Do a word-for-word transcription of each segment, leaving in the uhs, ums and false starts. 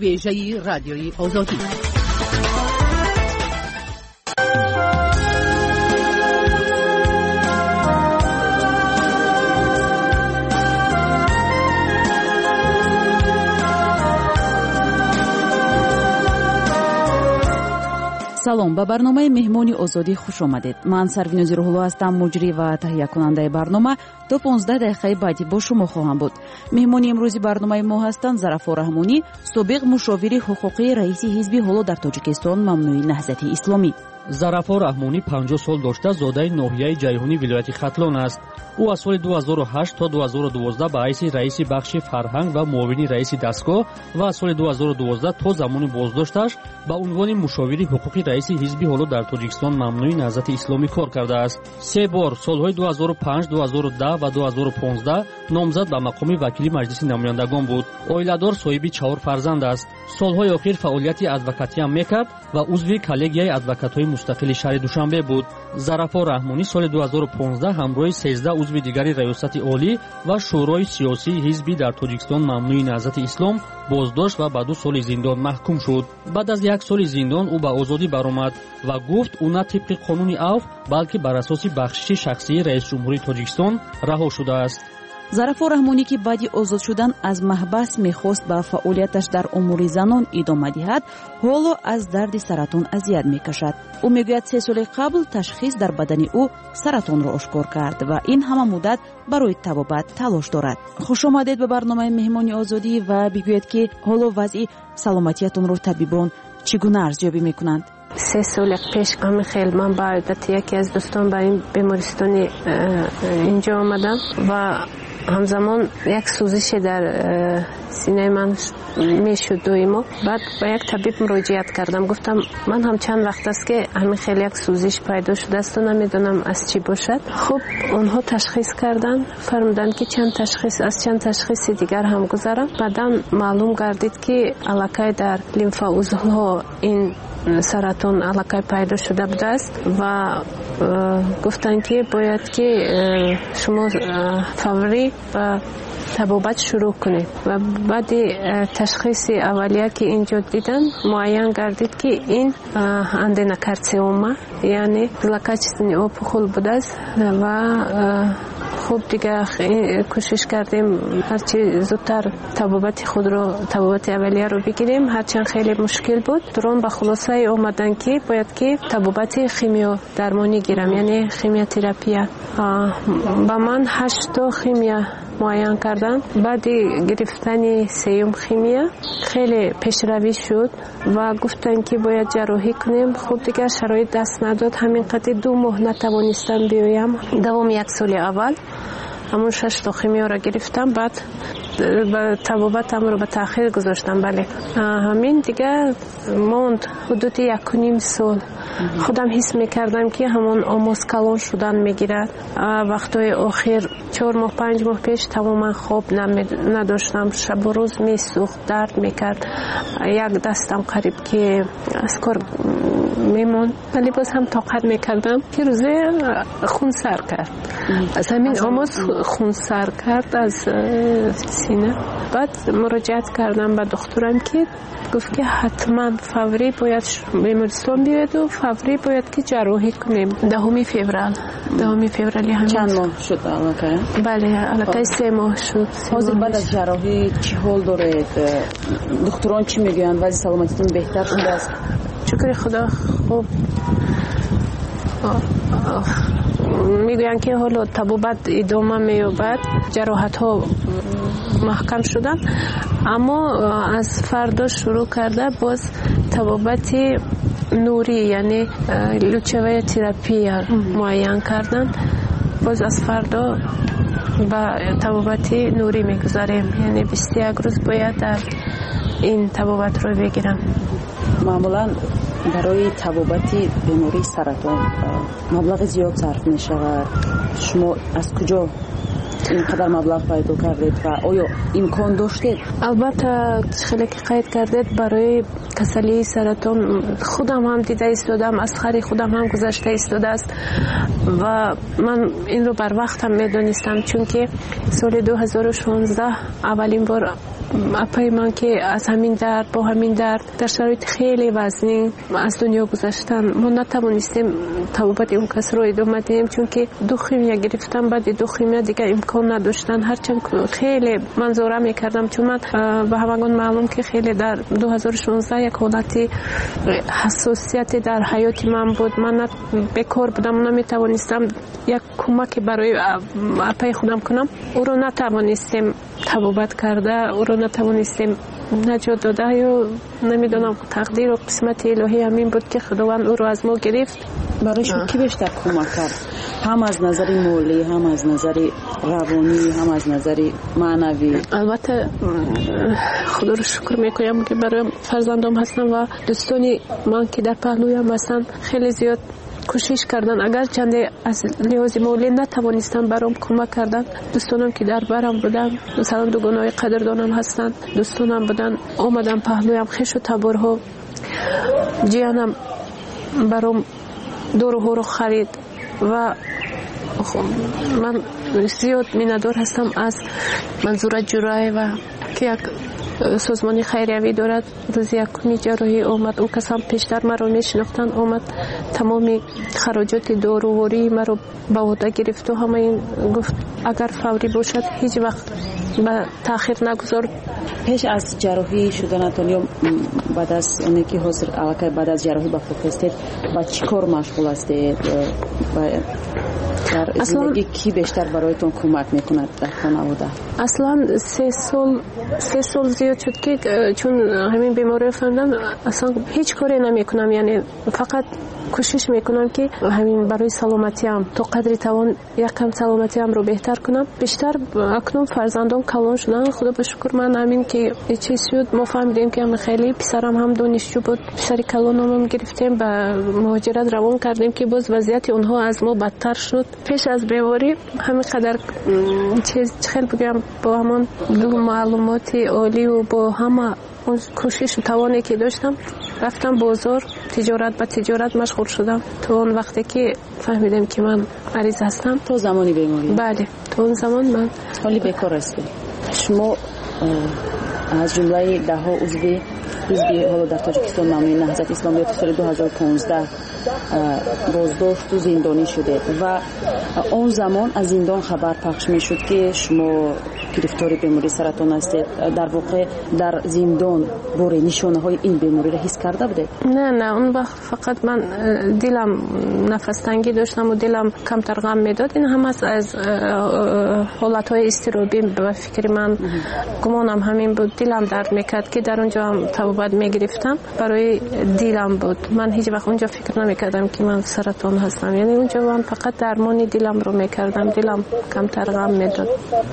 ویژه رادیوی آزادی. салом, ба барномаи меҳмони озодӣ хуш омадед. ман сарвинози рӯҳулло ҳастам, муҷрӣ ва таҳиякунандаи барнома. то понздаҳ дақиқаи баъдӣ бо шумо хоҳам буд. меҳмони имрӯзи барномаи мо ҳастанд Зарафо Раҳмонӣ, собиқ мушовири ҳуқуқии раиси ҳизби ҳоло дар Тоҷикистон мамнӯи наҳзати исломӣ. Зарафо Раҳмонӣ панҷоҳ сол дошта зодаи ноҳияи ҷайҳунӣ вилояти Хатлон аст. ӯ аз соли ду ҳазору ҳашт то ду ҳазору дувоздаҳ ба ҳайси раиси бахши фарҳанг ва муовини раиси дастгоҳ ва аз соли ду ҳазору дувоздаҳ то замони боздошташ ба унвони мушовири ҳуқуқи раиси ҳизби ҳоло дар Тоҷикистон мамнӯи наҳзати исломӣ кор кардааст. се бор солҳои ду ҳазору панҷ, ду ҳазору даҳ ва ду ҳазору понздаҳ номзад ба мақоми вакили маҷлиси намояндагон буд. Оиладор, соҳиби чаҳор фарзанд аст. Солҳои охир фаъолияти адвокатиам мекард ва узви коллегияи адвокатҳои мустақили шаҳри Душанбе буд. Зарафо Раҳмонӣ соли ду ҳазору понздаҳ ҳамроҳи сездаҳ узви дигари раёсати олӣ ва шӯрои сиёсии ҳизби дар Тоҷикистон мамнӯи наҳзати ислом боздошт ва ба ду соли зиндон маҳкум шуд. баъд аз як соли зиндон ӯ ба озодӣ баромад ва гуфт ӯ на тибқи қонуни авф, балки бар асоси бахшиши шахсии раисҷумҳурии Тоҷикистон раҳо шудааст. Зарафо Раҳмонӣ ки баъди озод шудан аз маҳбас мехост ба фаъолияташ дар умури занон идома диҳад, ҳоло аз дарди саратон азият мекашад. ӯ мегӯяд се соли қабл ташхис дар бадани ӯ саратонро ошкор кард ва ин ҳама муддат барои табобат талош дорад. хушомадед ба барномаи меҳмони озодӣ ва бигӯед ки ҳоло вазъи саломатиятонро табибон чӣ гуна арзёбӣ мекунанд? سه سال پیش همین خیلی من با عادت یکی از دوستان با این بیمارستانی اینجا آمدم و همزمان یک سوزش در سینه من میشد دویمو. بعد با یک طبیب مراجعت کردم، گفتم من هم چند وقت است که همین خیلی یک سوزش پیدا شده است و نمیدونم از چی باشد. خب اونها تشخیص کردن، فرمودن که چند تشخیص از چند تشخیص دیگر هم گذارم. بعدا معلوم گردید که علاقه در لیمف عضوها این سرطان علاقه پیدا شده بوده است و گفتن که باید که شما فوری و تبابت شروع کنید. و بعد تشخیص اولیه که اینجا دیدن معین گردید که این اندینوکارسینوما یعنی زلکاچتنی اوپخول بوده است و خوب دیگه کوشش کردیم هرچی زودتر تبابت خود رو تبابت اولیه رو بگیریم، هرچند خیلی مشکل بود. درون به خلاصه اومدن که باید که تبابت خیمیو درمانی گیرم، یعنی خیمیوتراپی. با من هشت تا خیمیا معین کردن. بعد گرفتن سیوم خیمیا خیلی پیشروی شد و گفتن که باید جراحی کنیم. خوب دیگه شرایط دست نداد، همین قدر دو ماه نتوانستم بیایم. دوام یک سال اول همون شش تا خیمیا را گرفتم، بعد تبابتم رو به تأخیر گذاشتم. بله همین دیگه موند حدود یک و نیم سال. خودم حس میکردم که همون آموز کلان شدن میگیرد. وقتای آخر چهار ماه پنج ماه پیش تماما خواب نداشتم، شب و روز میسوخت، درد میکرد. یک دستم قریب که از کار میمون، ولی باز هم طاقت میکردم که روزه خون سر کرد. از همین آموز خون سر کرد از سینه. بعد مراجعت کردم به دکترم که گفت که حتما فوری باید بیمارستان بیاید و فوری باید که جراحی کنیم. دهم فوریه دهم فوریه همین. چند ماه شد علاقه؟ بله علاقه سه ماه شد. حاضر بعد از جراحی چی حال دارید؟ دکتران چی میگن؟ وضع سلامتیتون بهتر شده است؟ شکر خدا خوب. میگوین که حالا تبابت ادامه مییابد، جراحت ها محکم شدن، اما از فردا شروع کرده باز تبابت نوری یعنی لوچوه تراپی معین کردن. باز از فردا با تبابت نوری میگذاریم، یعنی بیست و یک روز باید در این تبابت رو بگیرم. معمولا برای تبابت بیماری سرطان مبلغ زیاد صرف می شود. شما از کجا اینقدر مبلغ پیدا کردید و آیا امکان داشتید؟ البته خیلی که قید کردید برای کسلی سرطان خودم هم دیده ایستادم، از خری خودم هم گذشته ایستاده است و من این رو بر وقت هم میدونستم، چون که سال دو هزار و شانزده اولین بار اپای من که از همین درد با همین درد در شرایط خیلی وزنی از دنیا گذشتن، ما نتوانستیم توبت اون کس رو ادامه دهیم چون که دو خیمیا گرفتم. بعد دو خیمیا دیگه امکان نداشتن، هرچند خیلی منظوره میکردم چون من به همگان معلوم که خیلی در دو هزار و شانزده یک حالتی حساسیت در حیات من بود. من بیکار بودم، نمیتوانستم یک کمک برای اپای خودم کنم. او رو نتوانستیم توبت کرده، او رو نتوانستیم نجات داده. یا نمیدونم تقدیر و قسمت الهی همین بود که خداوند او رو از ما گرفت. برای شما کی بیشتر کمک کرد؟ هم از نظر مالی، هم از نظر روانی، هم از نظر معنوی؟ البته خدا رو شکر میکنم که برای فرزندام هستم و دوستانی من که در پهلویم هستن خیلی زیاد کوشش کردن. اگر چنده از لحاظ مالی نتوانستن برام کمک کردن، دوستانم که در برم بودن، مثلا دوگانای قدردانم هستن، دوستانم بودن آمدن پهلویم، خش و تبارها جیانم برام دور و رو خرید و من زیاد میندار هستم از منظور جرای و که یک سازمانی خیریوی دارد. روز یکمی جراحی آمد، او کس هم پیشتر مرا میشناختن، آمد تمامی خراجات داروواری مرا به عهده گرفت و همه این گفت اگر فوری باشد هیچ وقت به تاخیر نگذار. پیش از جراحی شدنتان یا بعد از اونی که حاضر علاقه بعد از جراحی با خود هستید با چی کار مشغول هستید؟ در زندگی کی بیشتر برایتون کمک میکند در خانواده؟ اصلا سه سال سه سال زیاد شد که چون همین بیماری فهمیدم اصلا هیچ کاری نمیکنم، یعنی فقط کوشش میکنم که همین برای سلامتیم تا قدری توان یکم سلامتیم رو بهتر کنم. بیشتر اکنون فرزندان کلان شدن، خدا به شکر. من همین که چیز شد ما فهمیدیم که هم خیلی پسرم هم دانشجو بود، پسر کلانم گرفتیم به مهاجرت روان کردیم که باز وضعیت اونها از ما بدتر شد. پیش از بیماری همین قدر چیز خیلی بگم با همون دو معلومات عالی و با همه اون کوشش و توانی که داشتم رفتم بازار، تجارت به تجارت مشغول شدم تا اون وقتی که فهمیدم که من مریض هستم. تو زمانی بیماری؟ بله، تو اون زمان من حالی بیکار هستی. شما از جمله ده ها عضو حزب حالا در تاجیکستان نامی نهضت اسلامی سال دو هزار و پانزده بازداشت و زندانی شده و اون زمان از زندان خبر پخش می شد که شما گرفتار بیماری سرطان هستید. در واقع در زندان باره نشانه های این بیماری را حس کرده بوده؟ نه نه، اون وقت فقط من دلم نفس تنگی داشتم و دلم کمتر غم میداد. این هم از از حالت های اضطرابی به فکر من گمانم همین بود. دلم درد میکرد که در اونجا هم توبت میگرفتم، برای دلم بود. من هیچ وقت اونجا فکر نمیکردم که من سرطان هستم، یعنی اونجا من فقط درمانی دلم رو میکردم، دلم کمتر غم میداد.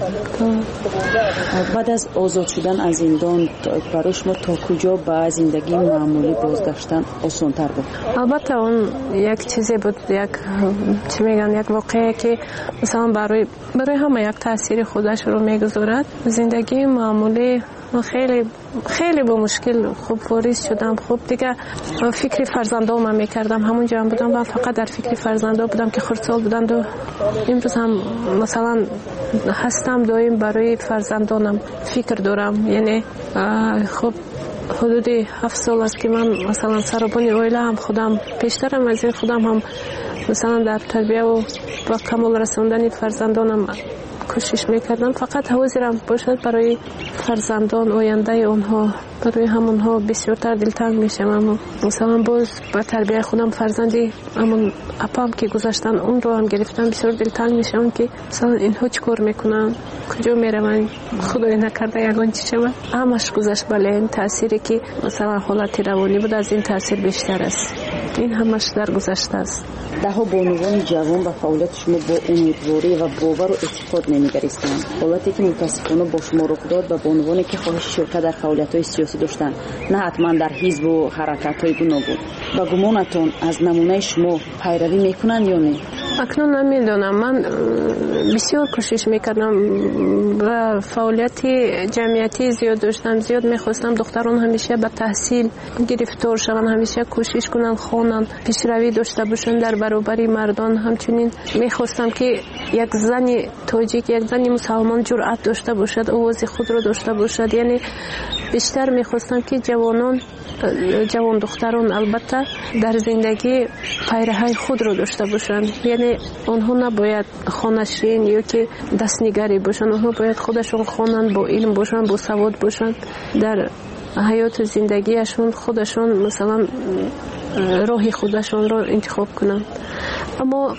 بعد از آزاد شدن از زندان برای شما تا کجا به زندگی معمولی بازگشتن آسان تر بود؟ البته اون یک چیزی بود، یک چی میگن یک واقعه که مثلا برای برای همه یک تاثیر خودش رو میگذارد. زندگی معمولی خیلی خیلی با مشکل خوب واریز شدم. خوب دیگه فکر فرزندام میکردم، همون جا هم بودم و فقط در فکر فرزندام بودم که خردسال بودند و امروز هم مثلا هستم دایم برای فرزندانم فکر دارم. یعنی خب حدودی هفت سال است که من مثلا سربانی اویله هم خودم پیشترم از این خودم هم مثلا در تربیه و با کمال رسوندن فرزندانم کوشش میکردم. فقط حاضرم باشد برای فرزندان آینده اونها، برای همونها بسیارتر دلتنگ میشم. اما مثلا باز با تربیه خودم فرزندی همون اپام که گذاشتن اون رو هم گرفتم، بسیار دلتنگ میشم که مثلا اینها چی کار میکنن، کجا میرون، خدای نکرده یگان چی شود. همش گذشت. بله، این تأثیری که مثلا حالت روانی بود از این تأثیر بیشتر است. این همش در گذشته است. ده ها بانوان جوان و فعالیت شما با امیدواری و باور و اعتقاد نمیگریستند، حالتی که متاسفانه با شما رخ داد و بانوانی که خواهش شرکت در فعالیت های سیاسی داشتند، نه حتما در حزب و حرکت های گوناگون. با گمانتون از نمونه شما پیروی میکنند یا نه؟ اکنون نمیدونم. من بسیار کوشش میکردم و فعالیت جمعیتی زیاد داشتم. زیاد میخواستم دختران همیشه به تحصیل گرفتار شوند، همیشه کوشش کنن خوانن، پیشروی داشته باشن در برابر مردان. همچنین میخواستم که یک زن تاجیک، یک زن مسلمان جرأت داشته باشد، آواز خود را داشته باشد. یعنی بیشتر میخواستم که جوانان جوان دختران البته در زندگی پیرهی خود را داشته باشند. یعنی آنها نباید خانشین یا که دستنگری باشند، آنها باید خودشون خوانند، با علم باشند، با سواد باشند، در حیات زندگیشون خودشون مثلا راه خودشون را انتخاب کنند. اما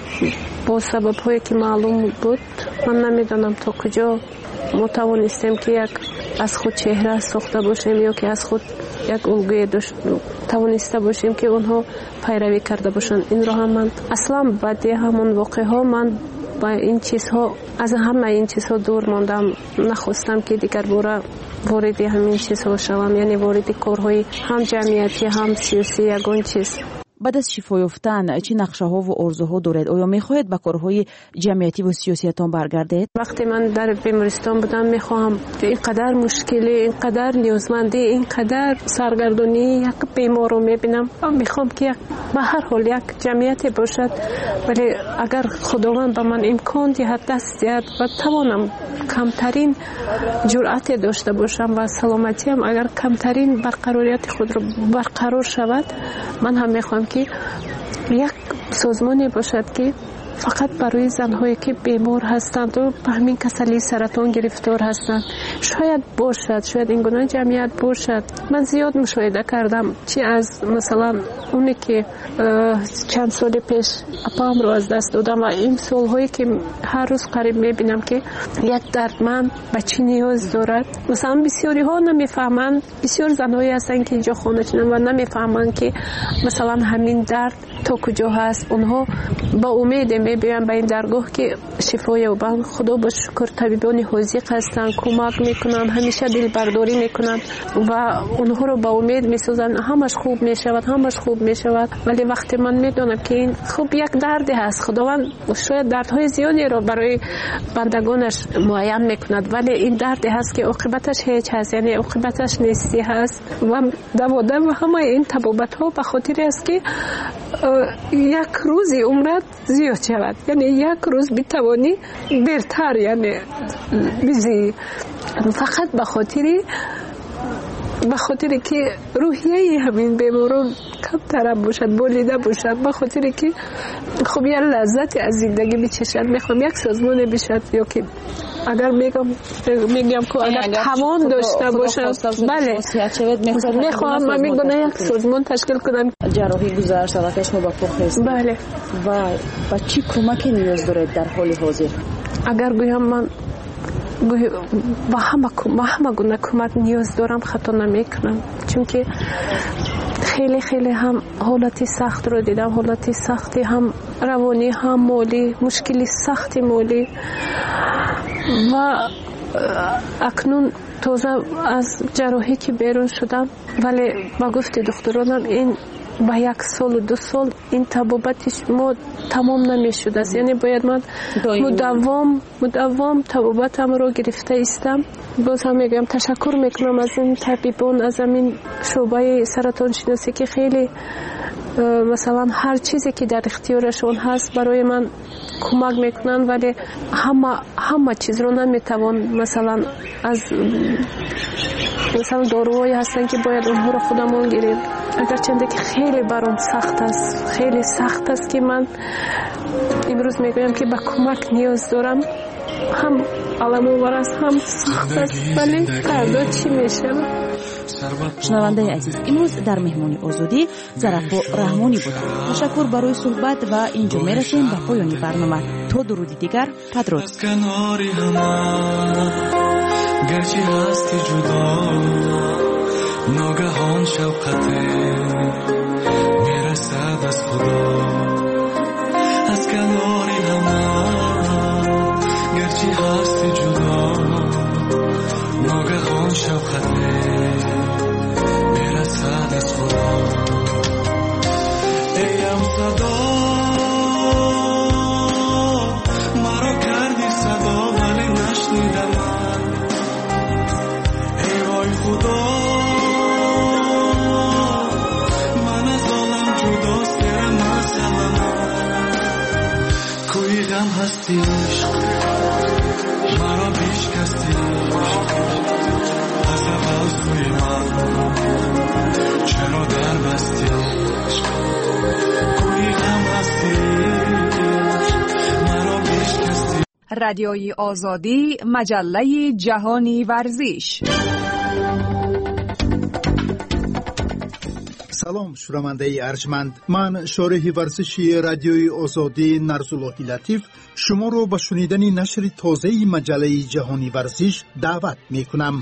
با سبب هایی که معلوم بود من نمیدانم تا کجا ما توانستیم که یک از خود چهره ساخته باشیم یا که از خود یک الگوی توانسته باشیم که اونها پیروی کرده باشند. این را هم من اصلا بعد همون واقعه ها من با این چیزها از همه این چیزها دور ماندم. نخواستم که دیگر باره وارد همین چیزها شوم، یعنی وارد کارهای هم جمعیتی هم سیاسی یگان چیز. بعد از شفا یافتن چه نقشه‌ها و آرزوها دارید؟ آیا می‌خواهید به کارهای جمعیتی و سیاسیتان برگردید؟ وقتی من در بیمارستان بودم می‌خواهم اینقدر مشکلی، اینقدر نیازمندی، اینقدر سرگردانی یک بیمار رو می‌بینم، می‌خوام که به هر حال یک جمعیتی باشد، ولی اگر خداوند به من امکان دهد، دست دهد و توانم کمترین جرأت داشته باشم و سلامتیم اگر کمترین برقراریت خود رو برقرار شود، من هم می‌خوام که یک سازمانی باشد که فقط برای زنهایی که بیمار هستند و به همین کسلی سرطان گرفتار هستند شاید باشد، شاید این گونه جمعیت باشد. من زیاد مشاهده کردم چی از مثلا اونی که چند سال پیش اپام رو از دست دادم و این سالهایی که هر روز قریب میبینم که یک دردمند به چی نیاز دارد. مثلا بسیاری ها نمیفهمند، بسیار زنهایی هستند که اینجا خانه چنن و نمیفهمند که مثلا همین درد تا کجا هست. اونها با امید میبینن به این درگاه که شفا یابند. خدا با شکر طبیبان حاذق هستند، کمک میکنن، همیشه دل برداری میکنن و اونها رو با امید میسازن همش خوب میشود، همش خوب میشود. ولی وقتی من میدونم که این خوب یک دردی هست، خداوند شاید دردهای زیادی رو برای بندگانش معین میکند، ولی این دردی هست که عاقبتش هیچ هست، یعنی عاقبتش نیستی هست و دوادم و همه این تبابت ها به خاطر است که یک روزی عمرت زیاد شود، یعنی یک روز بتوانی برتر یعنی بزی، فقط به خاطری به خاطر که روحیه همین بیماران کمتر باشد، بولیده باشد، به خاطر که خب یه لذت از زندگی بچشد. میخوام یک سازمان بشد یا که اگر میگم میگم که اگر توان داشته باشد، بله میخوام من میگم یک سازمان تشکیل کنم. جراحی گذشت و کشم با پخست. بله. و با چی کمکی نیاز دارید در حال حاضر؟ اگر گویم من با همه با همه گونه کمک نیاز دارم خطا نمیکنم، چون که خیلی خیلی هم حالتی سخت رو دیدم، حالتی سختی هم روانی هم مالی، مشکلی سختی مالی و اکنون تازه از جراحی که بیرون شدم، ولی با گفت دکترانم این با یک سال و دو سال این تبابتش ما تمام نمیشد است، یعنی باید من مداوم مداوم تبابتم رو گرفته استم. باز هم میگم تشکر میکنم از این طبیبان، از این شعبه سرطان شناسی که خیلی مثلا هر چیزی که در اختیارشون هست برای من کمک میکنن، ولی همه همه چیز رو نمیتوان مثلا از مثلا داروهایی هستن که باید اونها رو خودمون گیریم. اگر چنده که خیلی برام سخت است، خیلی سخت است که من امروز میگویم که به کمک نیاز دارم، هم علم آور است هم سخت است، ولی فردا چی میشه؟ شنونده عزیز، امروز در مهمانی آزادی زرافا رحمانی بود. تشکر برای صحبت و اینجا میرسیم به پایان برنامه. تا درودی دیگر، بدرود. گرچه هستی جدا ناگهان شوقت میرسد از خدا از کناری همه. گرچه هستی جدا ناگهان شوقت میرسد از خدا. ایم صدا بستی عشق مرا بشکستی از اول سوی من چرا در بستی کوی غم هستی مرا بشکستی. رادیوی آزادی، مجله جهانی ورزش. سلام شنونده ارجمند، من شارح ورزشی رادیوی آزادی نرزاللهی لطیف شما رو به شنیدن نشر تازه مجله جهانی ورزش دعوت می کنم.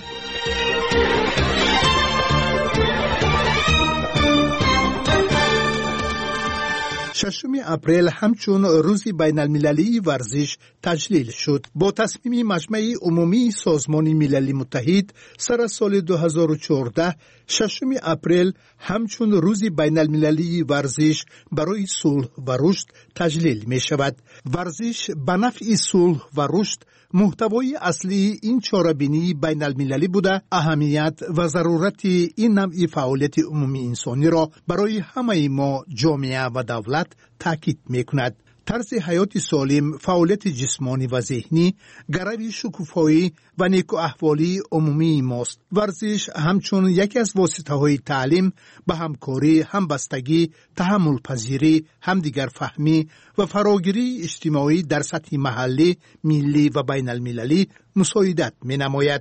ششم اپریل همچون روز بین المللی ورزش تجلیل شد. با تصمیم مجمع عمومی سازمان ملل متحد سر سال دو هزار و چهارده ششم اپریل همچون روز بین المللی ورزش برای صلح و رشد تجلیل می شود. ورزش به نفع صلح و رشد محتوای اصلی این چاره‌بینی بین المللی بوده، اهمیت و ضرورت این نوع فعالیت عمومی انسانی را برای همه ما جامعه و دولت تاکید می کند. طرز حیات سالم، فعالیت جسمانی و ذهنی، گرای شکوفایی و نیکو احوالی عمومی ماست. ورزش همچون یکی از واسطه های تعلیم به همکاری، همبستگی، تحمل پذیری، همدیگر فهمی و فراگیری اجتماعی در سطح محلی، ملی و بین المللی مساعدت می نماید.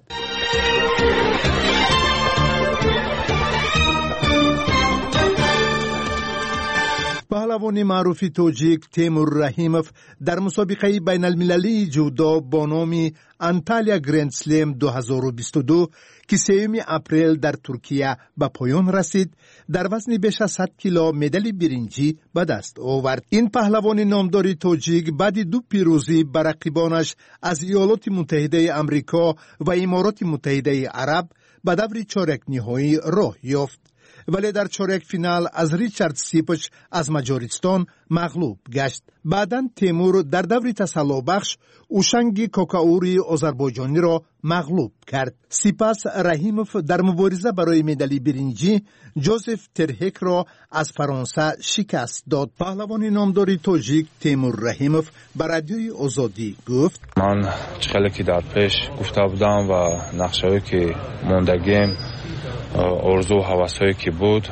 پهلوان معروف توجیک تیمور رحیموف در مسابقه بین المللی جودو با نام انتالیا گرند سلم دو هزار و بیست و دو که سوم اپریل در ترکیه به پایان رسید، در وزن بیش از صد کیلو مدال برنجی به دست آورد. این پهلوان نامدار توجیک بعد دو پیروزی بر رقیبانش از ایالات متحده آمریکا و امارات متحده عرب به دور چهارک نهایی راه یافت، ولی در چهارک فینال از ریچارد سیپچ از مجارستان مغلوب گشت. بعداً تیمور در دور تسلا بخش اوشنگ کوکاوری آذربایجانی را مغلوب کرد. سپس رحیموف در مبارزه برای مدال برنجی جوزف ترهک را از فرانسه شکست داد. پهلوان نامدار تاجیک تیمور رحیموف به رادیوی آزادی گفت: من خیلی که در پیش گفته بودم و نقشه‌ای که موندگیم، آرزو و هوس‌هایی که بود،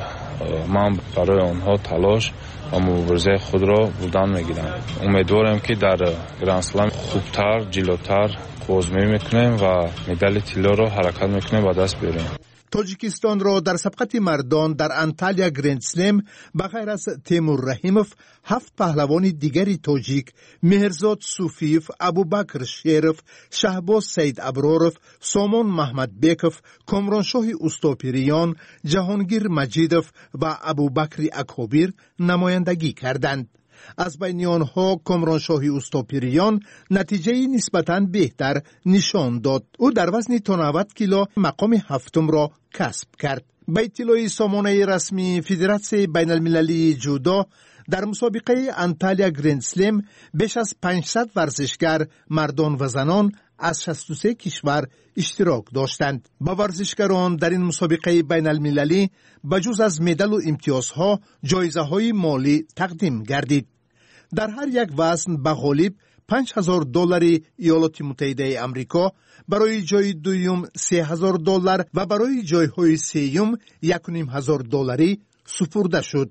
من برای آنها تلاش و مبارزه خود را بودن میگیرم. امیدوارم که در گرند اسلم خوبتر، جلوتر آزمایش میکنیم و مدال طلا را حرکت میکنیم و دست بیاریم. تاجیکستان را در سبقت مردان در انتالیا گرند سلم به غیر از تیمور رحیموف هفت پهلوان دیگری تاجیک، مهرزاد صوفیف، ابوبکر شیرف، شهباز سید ابرارف، سامان محمد بیکف، کامرانشاه استوپیریان، جهانگیر مجیدف و ابوبکر اکابیر نمایندگی کردند. از بین آنها کامرانشاه استوپیریان نتیجه نسبتاً بهتر نشان داد. او در وزن تا نود کیلو مقام هفتم را کسب کرد. به اطلاع سامانه رسمی فدراسیون بین المللی جودو، در مسابقه انتالیا گرند سلم بیش از پانصد ورزشگر مردان و زنان از شصت و سه کشور اشتراک داشتند. با ورزشکاران در این مسابقه بین المللی بجز از مدال و امتیازها جایزه های مالی تقدیم گردید. در هر یک وزن به غالب پنج هزار دلار ایالات متحده آمریکا، برای جای دوم سه هزار دلار و برای جایهای سوم یک و نیم هزار دلاری سپرده شد.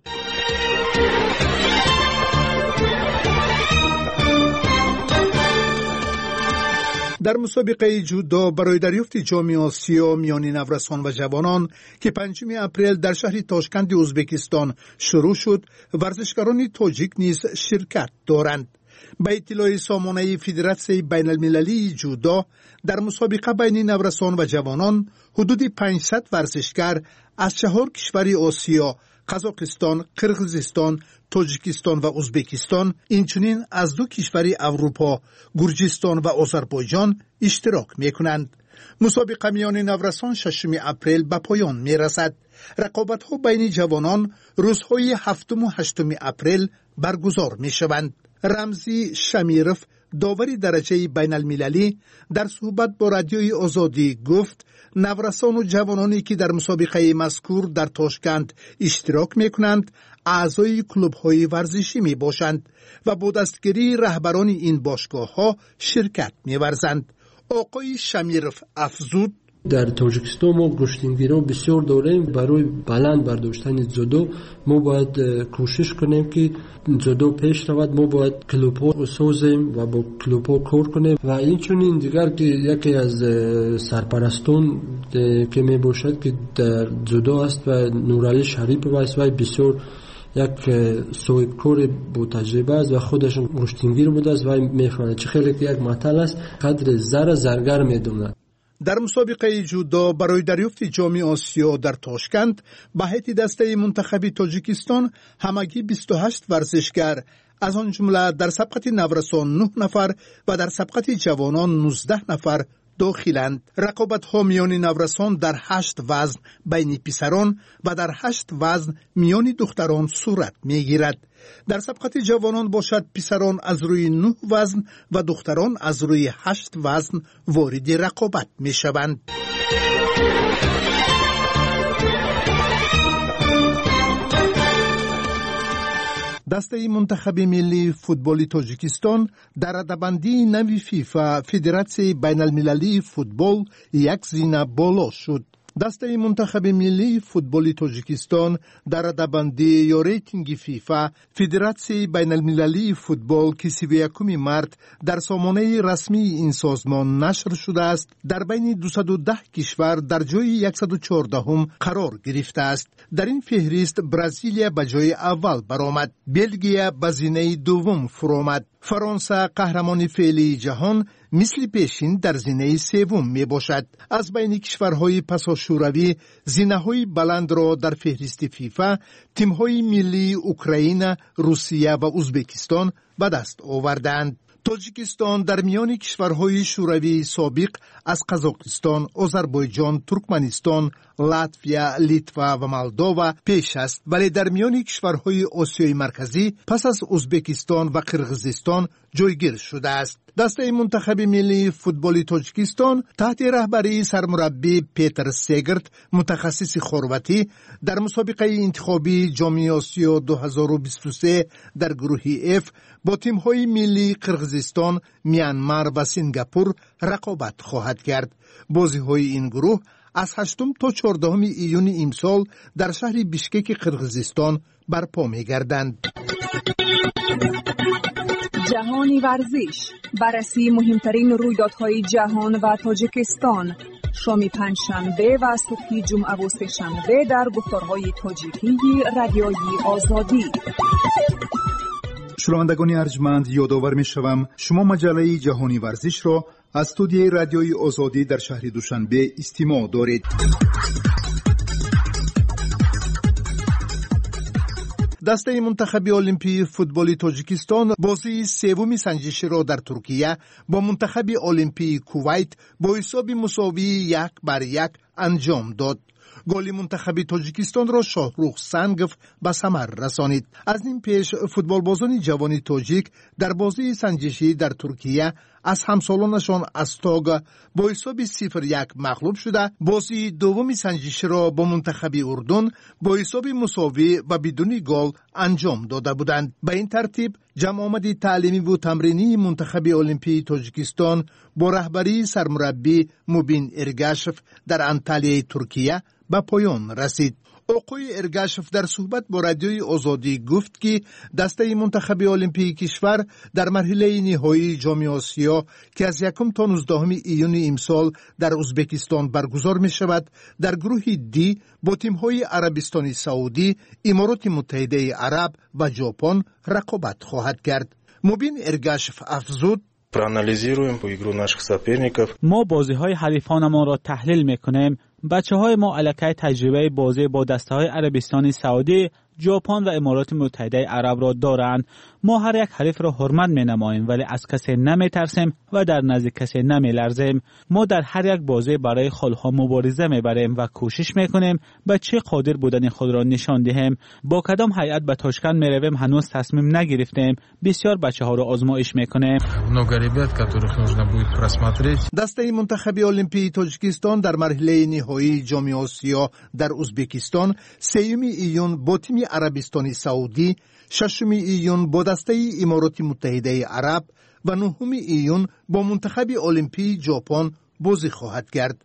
در مسابقه جودو برای دریافت جام آسیا میان نورسان و جوانان که پنجم اپریل در شهر تاشکند ازبکستان شروع شد، ورزشکاران تاجیک نیز شرکت دارند. به اطلاع سامانه فدراسیون بین المللی جودو، در مسابقه بین نورسان و جوانان حدود پانصد ورزشکار از چهار کشور آسیا، قزاقستان، قرقیزستان، تاجیکستان و ازبکستان، اینچنین از دو کشور اروپا، گرجستان و آذربایجان اشتراک می‌کنند. مسابقه میان نورسان ششم اپریل به پایان می‌رسد. رقابت‌ها بین جوانان روزهای هفتم و هشتم اپریل برگزار می‌شوند. رمزی شمیرف داوری درجه بین المللی، در صحبت با رادیوی آزادی گفت نورسان و جوانانی که در مسابقه مذکور در تاشکند اشتراک میکنند اعضای کلوب‌های ورزشی می باشند و با دستگیری رهبران این باشگاه ها شرکت می ورزند. آقای شمیرف افزود در تاجیکستان ما گشتنگیران بسیار داریم. برای بلند برداشتن جودو ما باید کوشش کنیم که جودو پیش رود. ما باید کلوب‌ها سازیم و با کلوب‌ها کار کنیم و این چنین دیگر که یکی از سرپرستان که می باشد که در جودو است و نورعلی شریف است و بسیار یک صاحب کار با تجربه است و خودش گشتنگیر بوده است و میفهمد چه خیلی که یک مطل است قدر زر زرگر میدوند. در مسابقه جودو برای دریافت جام آسیا در تاشکند به هیئت دسته منتخب تاجیکستان همگی بیست و هشت ورزشگر، از آن جمله در سبقت نورسان نه نفر و در سبقت جوانان نوزده نفر داخلند. رقابت‌ها میان نورسان در هشت وزن بین پسران و در هشت وزن میان دختران صورت میگیرد. در سبقت جوانان باشد پسران از روی نه وزن و دختران از روی هشت وزن وارد رقابت میشوند. دسته منتخب ملی فوتبال تاجیکستان در رده‌بندی نوی فیفا فدراسیون بین المللی فوتبال یک زینه بالا شد. دسته منتخب ملی فوتبال تاجیکستان در رده‌بندی یا ریتینگ فیفا فدراسیون بین المللی فوتبال که سی و یکم مارس در سامانه رسمی این سازمان نشر شده است در بین دویست و ده کشور در جای صد و چهارده قرار گرفته است. در این فهرست برزیلیا به جای اول برآمد، بلژیک به زینه دوم فرآمد، فرانسه قهرمان فعلی جهان مثل پیشین در زینه سوم می باشد. از بین کشورهای پساشوروی زینه‌های بلند را در فهرست فیفا تیم‌های ملی اوکراین، روسیه و ازبکستان به دست آوردند. تاجیکستان در میان کشورهای شوروی سابق از قزاقستان، آذربایجان، ترکمنستان، لاتویا، لیتوا و مولداوا پیش است، ولی در میان کشورهای آسیای مرکزی پس از ازبکستان و قرقیزستان جایگیر شده است. دسته منتخب ملی فوتبال تاجیکستان تحت رهبری سرمربی پیتر سیگرت متخصص خرواتی در مسابقه انتخابی جام آسیا دو هزار و بیست و سه در گروه اف با تیم‌های ملی قرقیزستان، میانمار و سنگاپور رقابت خواهد کرد. بازی‌های این گروه از هشتم تا چهاردهم ایون امسال در شهر بیشکک قرقیزستان برپا می‌گردند. جهانی ورزش، بررسی مهمترین رویدادهای جهان و تاجیکستان، شام پنجشنبه و صبح جمعه و سه‌شنبه در گفتارهای تاجیکی رادیوی آزادی. شنوندگان ارجمند، یادآور می‌شوم شما مجله جهانی ورزش را از استودیوی رادیوی آزادی در شهر دوشنبه استماع دارید. دسته منتخب المپی فوتبال تاجیکستان بازی سوم سنجشی را در ترکیه با منتخب المپی کویت با حساب مساوی یک بر یک انجام داد. گل منتخب تاجیکستان را شاهروخ سنگف به ثمر رسانید. از این پیش فوتبالبازان جوان تاجیک در بازی سنجشی در ترکیه از همسالانشان استاگ با حساب صفر یک مغلوب شده، بازی دومی سنجشی را با منتخب اردن با حساب مساوی و بدون گل انجام داده بودند. به این ترتیب جمع آمد تعلیمی و تمرینی منتخب المپی تاجیکستان با رهبری سرمربی مبین ارگاشف در انتالیای ترکیه به پایان رسید. آقای ارگاشف در صحبت با رادیوی آزادی گفت که دسته منتخب المپی کشور در مرحله نهایی جام آسیا که از یکم تا نوزدهم ایون امسال در ازبکستان برگزار می شود در گروه دی با تیم‌های عربستان سعودی، امارات متحده عرب و ژاپن رقابت خواهد کرد. مبین ارگاشف افزود: ما بازی‌های حریفانمان را تحلیل می‌کنیم. بچه‌های ما الکی تجربه بازی با دسته‌های عربستان سعودی، ژاپن و امارات متحده عرب را دارند. ما هر یک حریف را حرمت می‌نماییم ولی از کسی نمی‌ترسیم و در نزد کسی نمی‌لرزیم. ما در هر یک بازی برای خلق‌ها مبارزه می‌بریم و کوشش می‌کنیم به چه قادر بودن خود را نشان دهیم. با کدام هیئت به تاشکند می‌رویم هنوز تصمیم نگرفتیم. بسیار بچه‌ها را آزمایش می‌کنیم. دسته منتخب المپی تاجیکستان در مرحله نهایی جام آسیا در ازبکستان سوم ایون با تیم عربستان سعودی، ششم ایون با دسته امارات متحده عرب و نهم ایون با منتخب المپی ژاپن بازی خواهد کرد.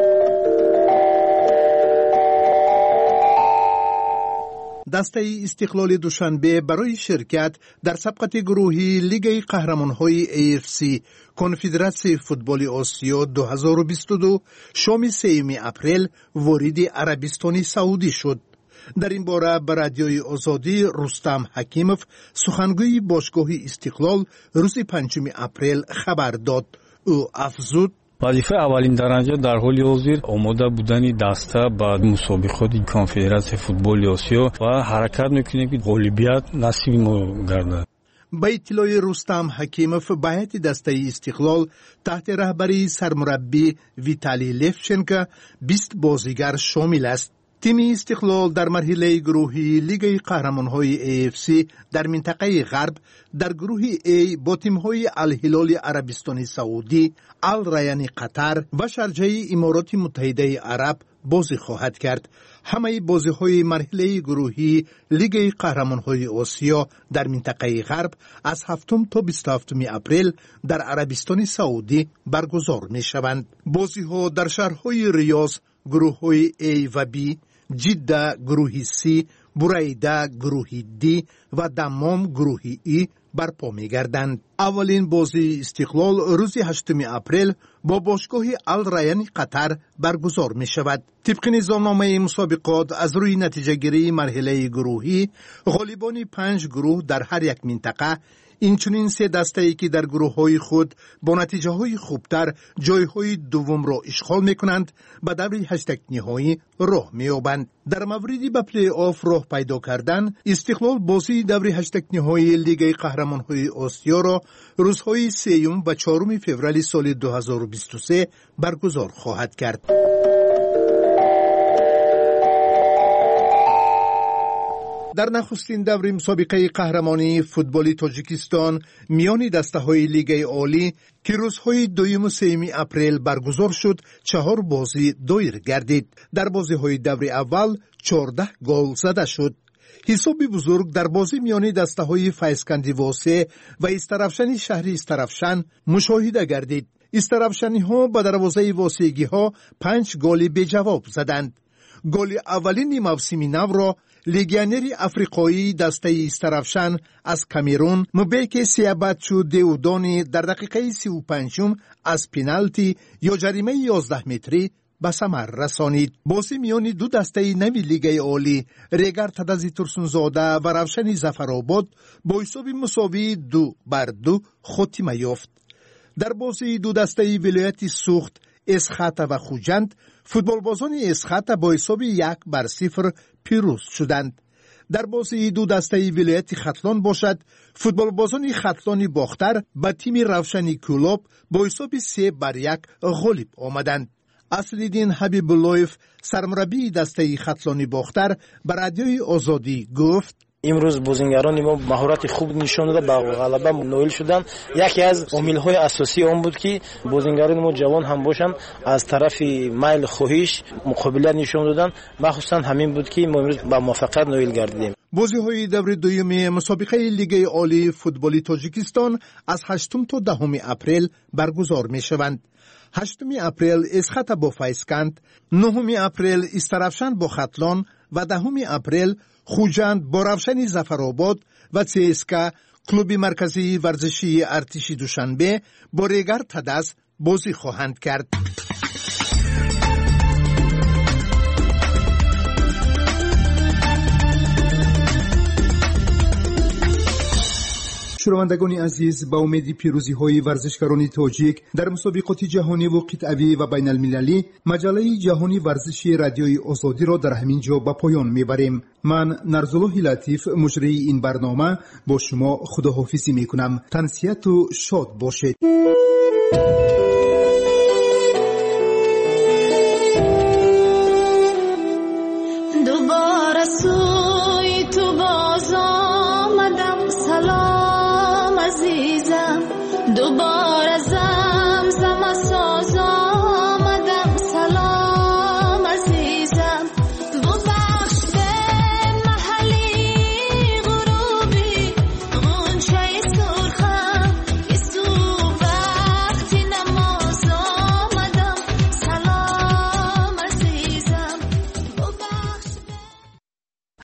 دسته استقلال دوشنبه برای شرکت در سبقت گروهی لیگ قهرمان‌های ای اف سی کنفدراسیون فوتبال آسیا دو هزار و بیست و دو شام سوم اپریل وارد عربستان سعودی شد. در این باره به رادیوی آزادی رستم حکیمов سخنگوی باشگاه استقلال روز پنجم اپریل خبر داد. او افزود: وظیفه اولین درجه در حال حاضر آماده بودن دسته به مسابقات کنفدراسیون فوتبال آسیا و حرکت میکنیم که غالبیت نصیب ما گردد. با اطلاع رستم حکیمов هیئت دسته استقلال تحت رهبری سرمربی ویتالی لفچنکو بیست بازیگر شامل است. تیم استقلال در مرحله گروهی لیگ قهرمان‌های ای اف سی در منطقه غرب در گروه A با تیم‌های الهلال عربستان سعودی، الریان قطر و شارجه امارات متحده عرب بازی خواهد کرد. همه بازی‌های مرحله گروهی لیگ قهرمان‌های آسیا در منطقه غرب از هفتم تا بیست و هفتم اپریل در عربستان سعودی برگزار می‌شوند. بازی‌ها در شهرهای ریاض گروه‌های A و B، جده گروهی C، بریده گروهی D و دمام گروهی E برپا می‌گردند. اولین بازی استقلال روز هشتم اپریل با باشگاه الریان قطر برگزار می‌شود. طبق نظامنامه مسابقات از روی نتیجه گیری مرحله گروهی غالبان پنج گروه در هر یک منطقه، اینچنین سه دسته‌ای که در گروه‌های خود با نتیجه‌های خوبتر جای‌های دوم را اشغال می‌کنند به دور هشت نهایی راه می‌یابند. در موردی به پلی آف راه پیدا کردن، استقلال بازی دور هشت نهایی لیگ قهرمان‌های آسیا را روزهای سوم و چهارم فوریه سال دو هزار و بیست و سه برگزار خواهد کرد. در نخستین دور مسابقه قهرمانی فوتبال تاجیکستان میان دسته‌های لیگ عالی که روزهای دوم و سوم اپریل برگزار شد، چهار بازی دایر گردید. در بازی‌های دور اول چهارده گل زده شد. حسابی بزرگ در بازی میان دسته‌های فیضکندی واسه و استرافشانی شهری استرافشان مشاهده گردید. استرافشانی‌ها به دروازه واسگی‌ها پنج گل به جواب زدند. گل اولین موسم نو را لیگیونر افریقایی دسته استرافشان از کامرون مبیک سیاباتچو دیودانی در دقیقه سی و پنجم از پنالتی یا جریمه یازده متری به ثمر رسانید. بازی میان دو دسته نوی لیگ عالی ریگر تدزی ترسونزاده و روشن ظفرآباد با حساب مساوی دو بر دو خاتمه یافت. در بازی دو دسته ولایت سوخت اسخاته و خوجند فوتبالبازان اسخاته با حساب یک بر صفر پیروز شدند. در بازی دو دسته ولایت ختلان باشد فوتبالبازان ختلانی باختر به تیم روشنی کلوب با حساب سه بر یک غالب آمدند. اصلالدین حبیب اللهیف سرمربی دسته ختلانی باختر به رادیوی آزادی گفت: امروز بازیگران ما مهارت خوب نشان دادند، به غلبه نائل شدند. یکی از عامل‌های اساسی آن بود که بازیگران ما جوان هم باشند، از طرف میل خواهش مقابله نشان دادند. مخصوصا همین بود که ما امروز به موفقیت نائل گردیدیم. بازی‌های دور دوم مسابقه لیگ عالی فوتبال تاجیکستان از هشتم تا دهم اپریل برگزار می‌شوند. هشتم اپریل اسخاته با فیضکند، نهم اپریل استرافشان با ختلان و دهم اپریل خوجند با روشن ظفرآباد و سیسکا کلوب مرکزی ورزشی ارتشی دوشنبه با ریگر تدز بازی خواهند کرد. شنوندگان عزیز، با امید پیروزی های ورزشکاران تاجیک در مسابقات جهانی و قطعی و بین المللی، مجله جهانی ورزشی رادیوی آزادی را در همین جا به پایان میبریم. من نرزالله لطیف مجری این برنامه با شما خداحافظی میکنم. تنسیت و شاد باشید. دوباره سوی تو باز آمدم، سلام عزیزم. دوباره